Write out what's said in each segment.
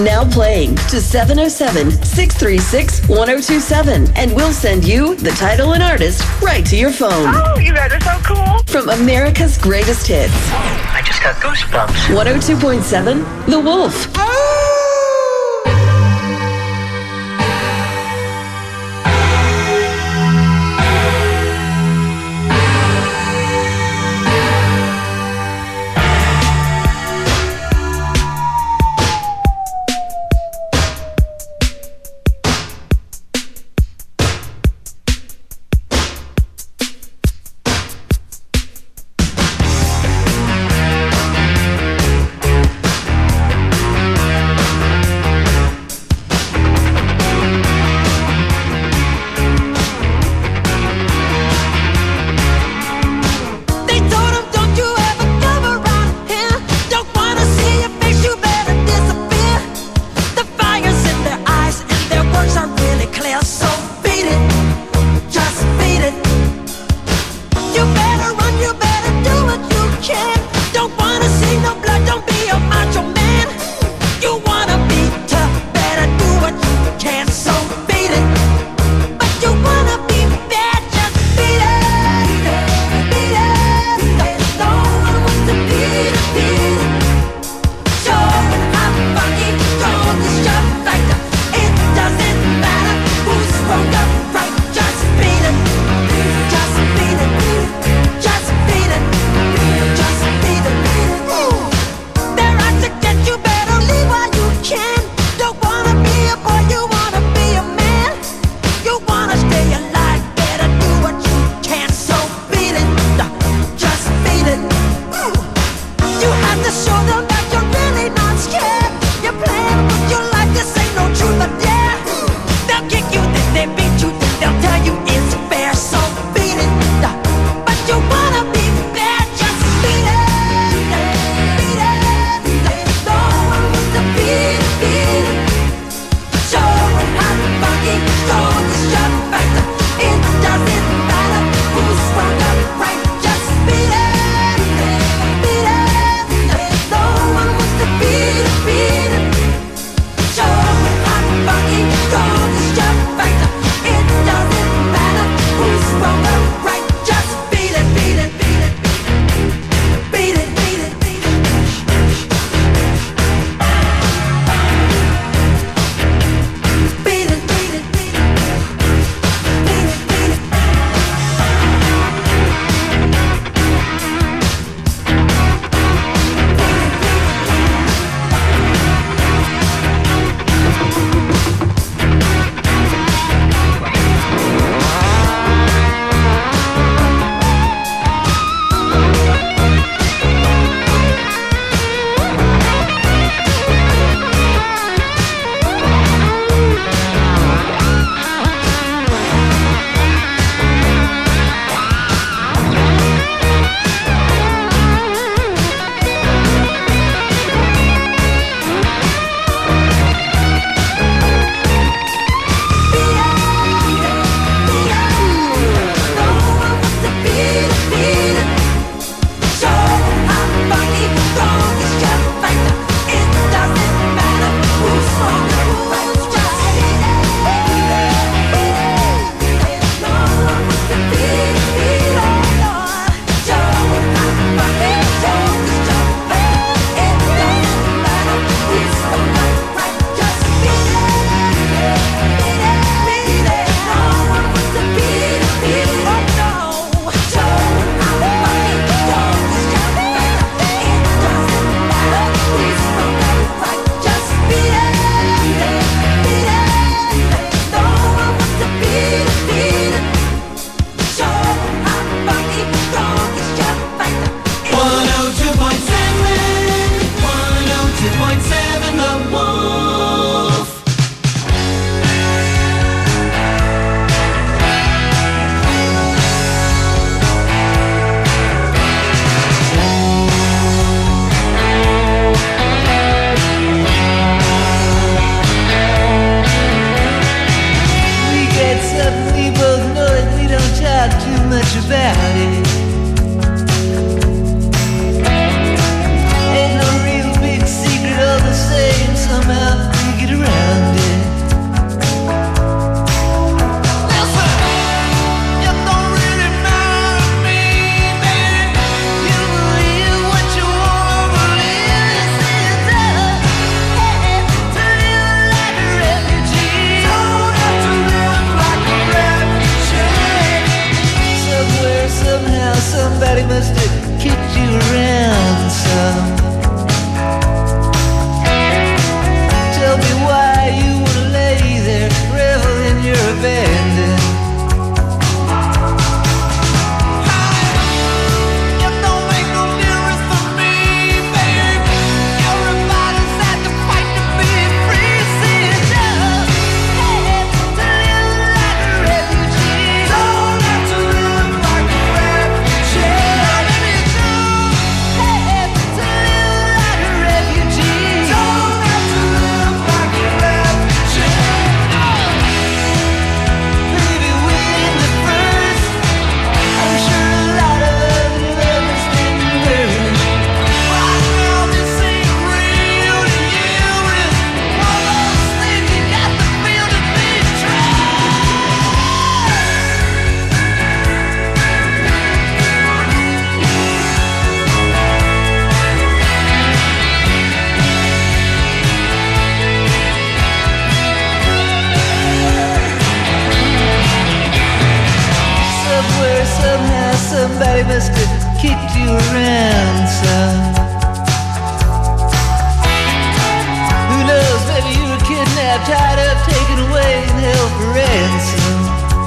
Now playing to 707-636-1027. And we'll send you the title and artist right to your phone. Oh, you guys are so cool. From America's greatest hits. I just got goosebumps. 102.7 The Wolf. he must have kicked you around some. Who knows, maybe you were kidnapped, tied up, taken away, and held for ransom.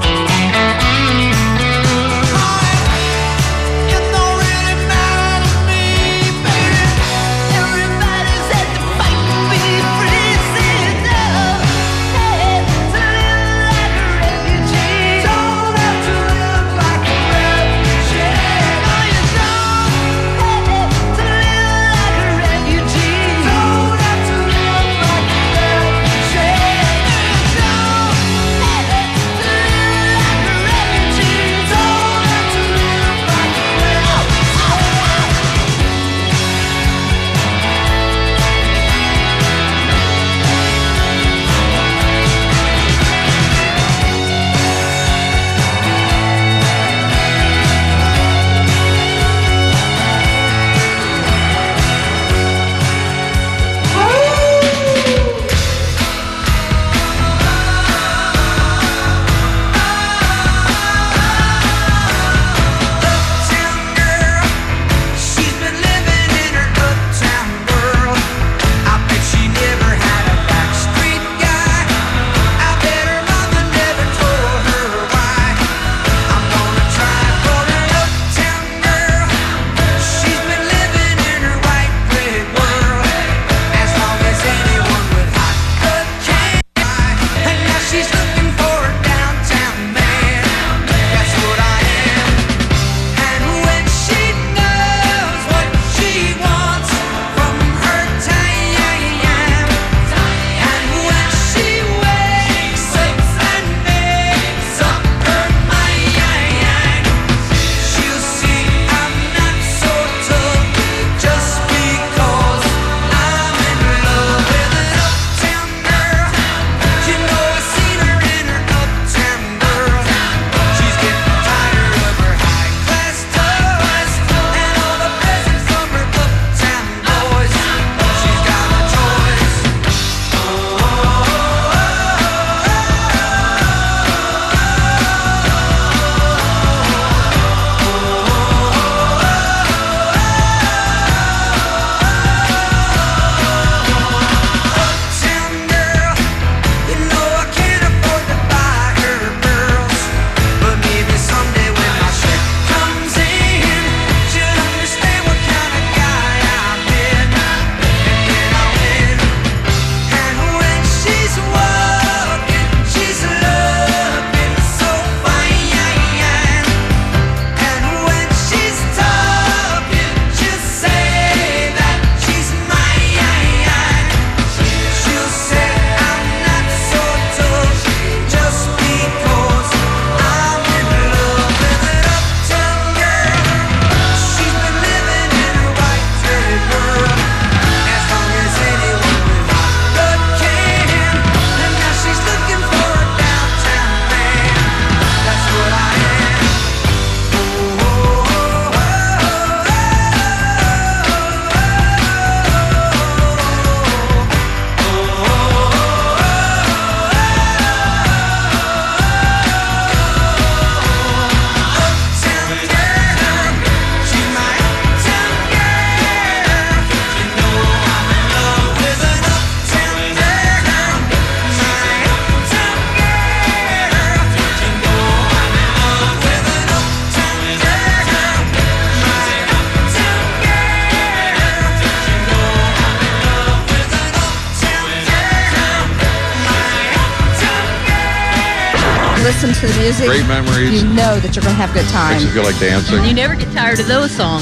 Listen to the music. Great memories. You know that you're going to have a good time. Makes you feel like dancing. You never get tired of those songs.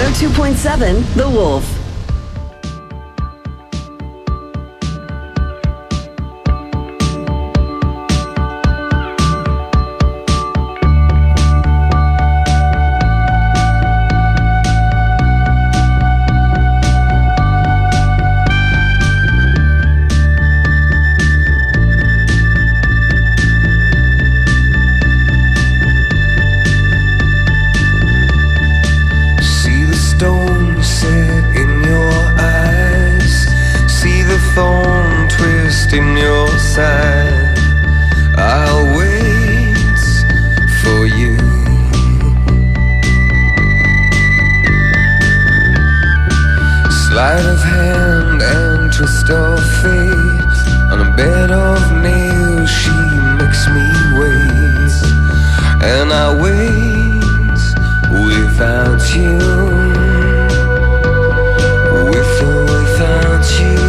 102.7 The Wolf. In your side, I'll wait for you. twist of fate. On a bed of nails she makes me wait. And I wait without you. With or without you.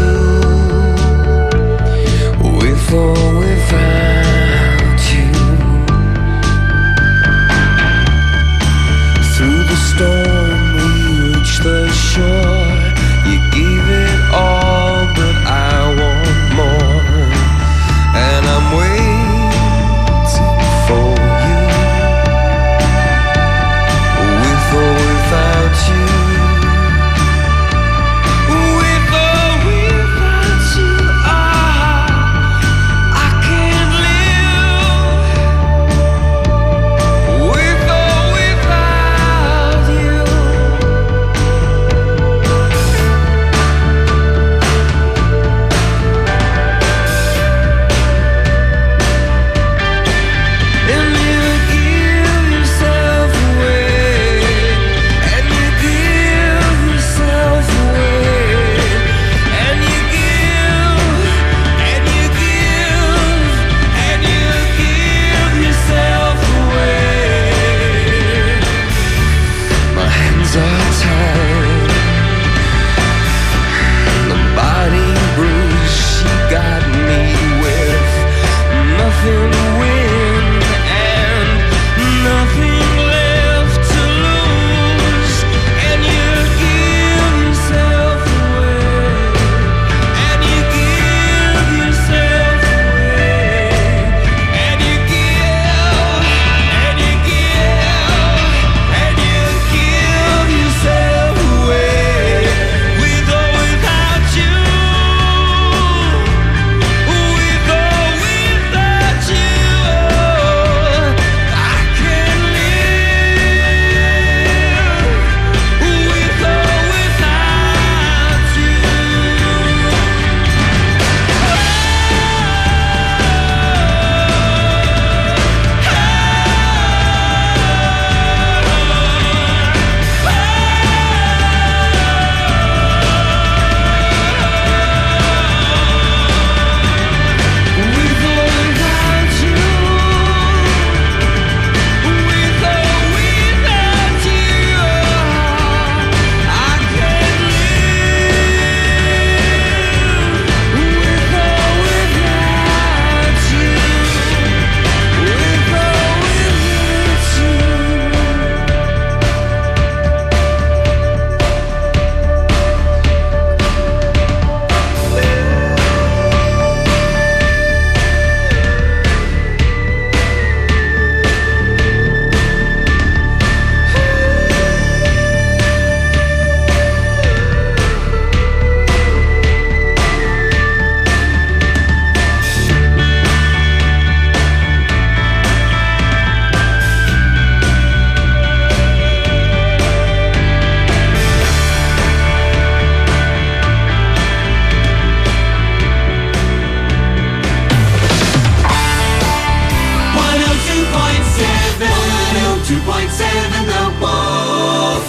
With or without you. Through the storm we reach the shore. You gave it all, but I want more. And I'm waiting for you. With or without you. With or without you. I can't live. With or without you. And you give yourself away. And you give yourself away. And you give. And you give. And you give yourself away. My hands are tied. The body bruise she got me with. Nothing to win and nothing left to lose. And you give yourself away. And you give yourself away. And you give. And you give. And you give yourself away. With or without you. With or without you. I can't live. With or without you. With or without you. With or without you. I can't live. With or without you. With or The Wolf.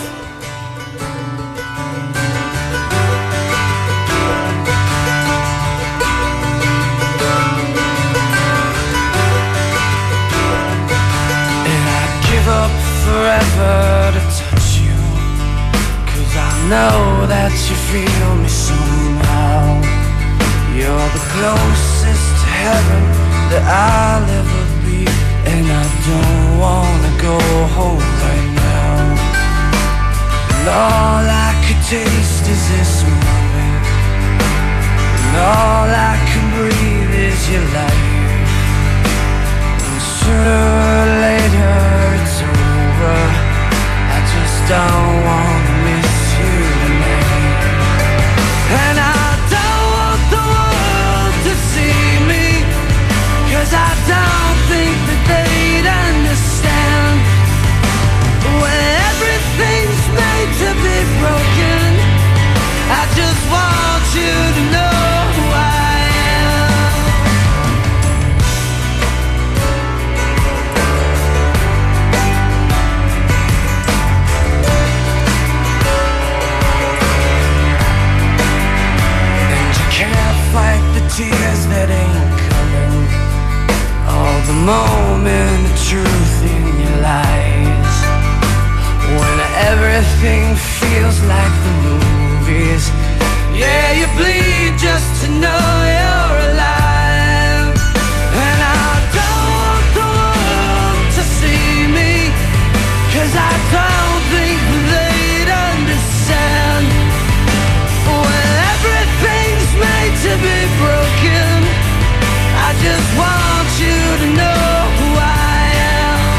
And I'd give up forever to touch you. 'Cause I know that you feel me somehow. You're the closest to heaven that I'll ever be. And I don't wanna go home right now. And all I could taste is this moment. And all I can breathe is your light. And sooner or later it's over. I just don't wanna miss you tonight. And I don't want the world to see me. 'Cause I don't think that they'd understand. When everything's made to be broken, I just want you to know who I am. moment of truth in your lies. When everything feels like the movies, yeah, you bleed just to know you're alive. And I don't want the world to see me, 'cause I don't think they'd understand. When everything's made to be broken, I just want you to know who I am.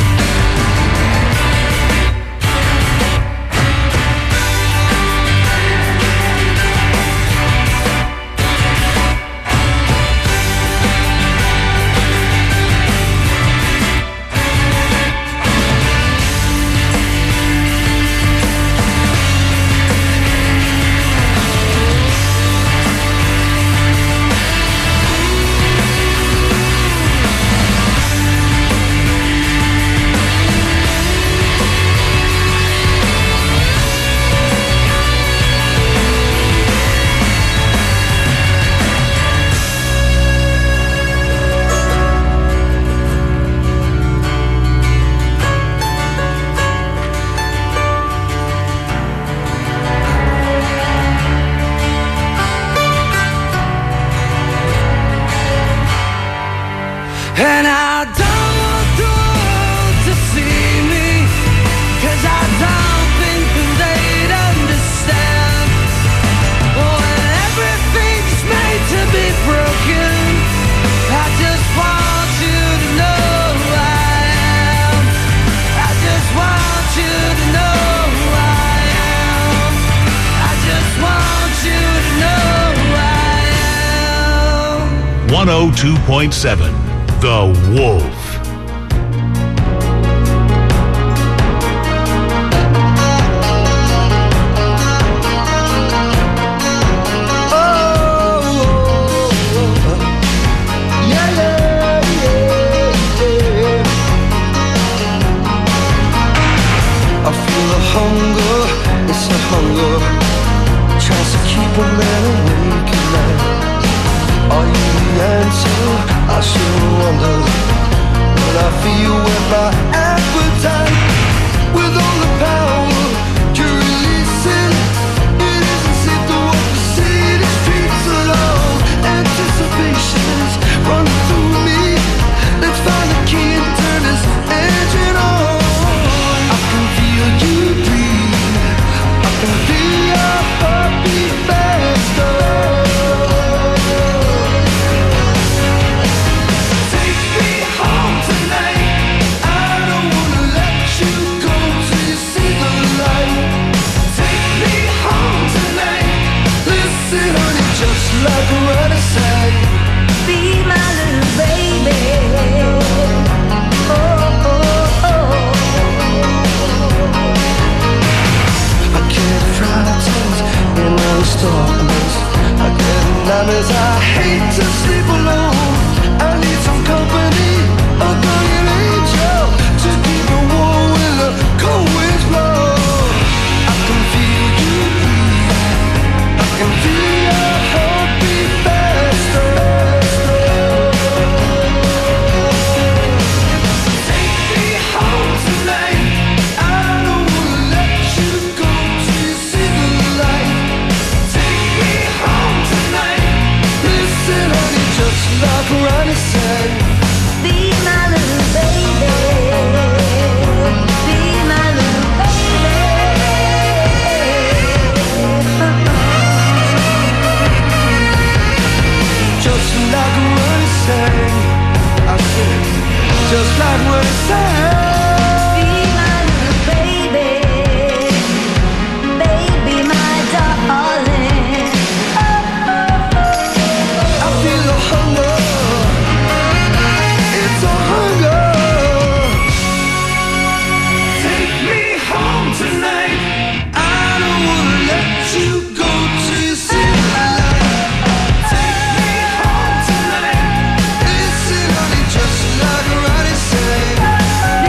And I don't want the world to see me, 'cause I don't think they'd understand. When everything's made to be broken, I just want you to know who I am. I just want you to know who I am. I just want you to know who I am. 102.7 The Wolf. Hunger, it's a hunger, tries to keep a man awake at night. Are you the answer? I still wonder. When I feel with my appetite, with all the power you're releasing, it isn't safe to walk the city streets alone. Anticipation's running through me. Let's find the key and turn this engine on. I can feel you breathe. I can feel your heartbeat faster. Take me home tonight. I don't wanna let you go till you see the light. Take me home tonight. Listen, honey, just like a running side. Be my little baby. Oh, oh, oh. I get frightened in all this darkness. I get nightmares. I hate to sleep alone. I need some company, a guardian angel, to keep me warm when the cold winds blow. I can feel you breathe. I can feel your heartbeat faster. Take me home tonight. I don't wanna let you go till you see the light. Take me home tonight. Listen, honey, just like Ronnie said. Be my little baby. Be my little baby. Just like Ronnie said. I said, just like Ronnie said. Be my little baby. Baby, my darling. I feel the hunger. It's a hunger. Take me home tonight. I don't wanna let you go till you see the light. Take me home tonight. Listen, honey, just like Ronnie said.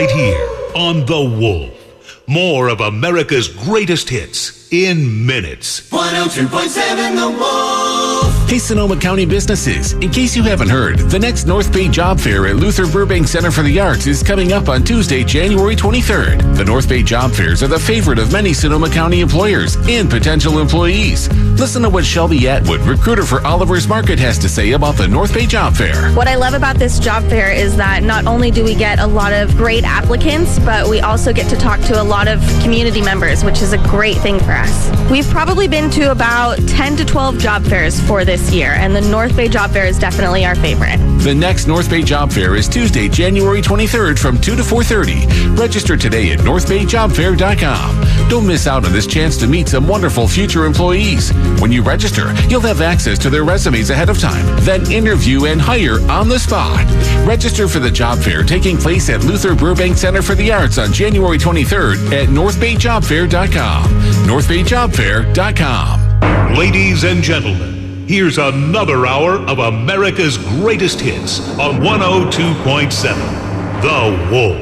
right here on The Wolf. More of America's greatest hits in minutes. 102.7 The Wolf. Hey, Sonoma County businesses. In case you haven't heard, the next North Bay Job Fair at Luther Burbank Center for the Arts is coming up on Tuesday, January 23rd. The North Bay Job Fairs are the favorite of many Sonoma County employers and potential employees. Listen to what Shelby Atwood, recruiter for Oliver's Market, has to say about the North Bay Job Fair. What I love about this job fair is that not only do we get a lot of great applicants, but we also get to talk to a lot of community members, which is a great thing for us. We've probably been to about 10 to 12 job fairs for this year, and the North Bay Job Fair is definitely our favorite. The next North Bay Job Fair is Tuesday, January 23rd from 2 to 4:30. Register today at northbayjobfair.com. Don't miss out on this chance to meet some wonderful future employees. When you register, you'll have access to their resumes ahead of time, then interview and hire on the spot. Register for the job fair taking place at Luther Burbank Center for the Arts on January 23rd at northbayjobfair.com. northbayjobfair.com. Ladies and gentlemen, here's another hour of America's greatest hits on 102.7 The Wolf.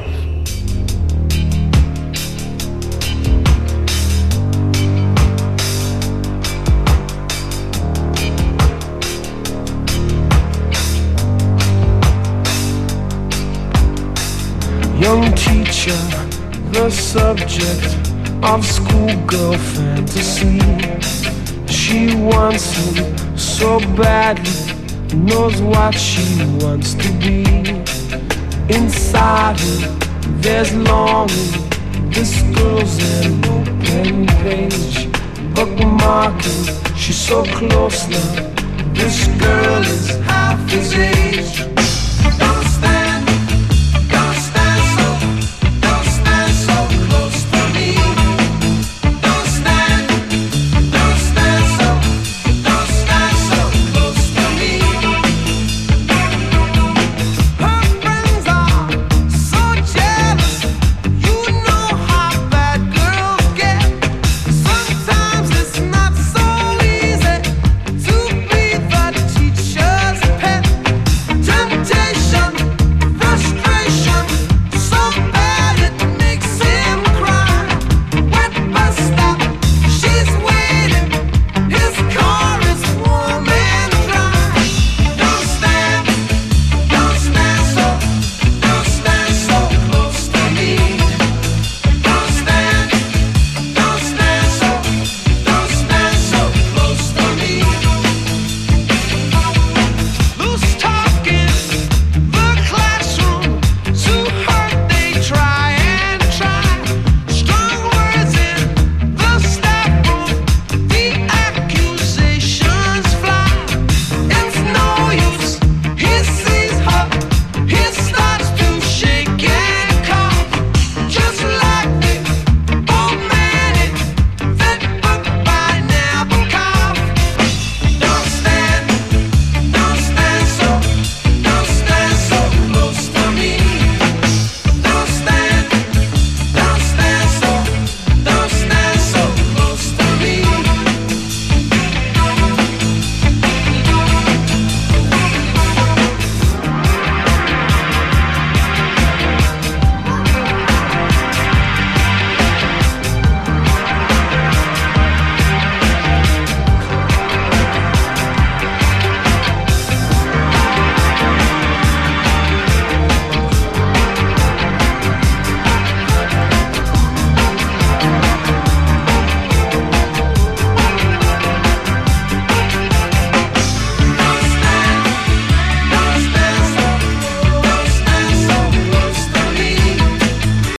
Young teacher, the subject of schoolgirl fantasy. She wants him so badly, knows what she wants to be. Inside her, there's longing. This girl's an open page, bookmarking. She's so close now. This girl is half his age.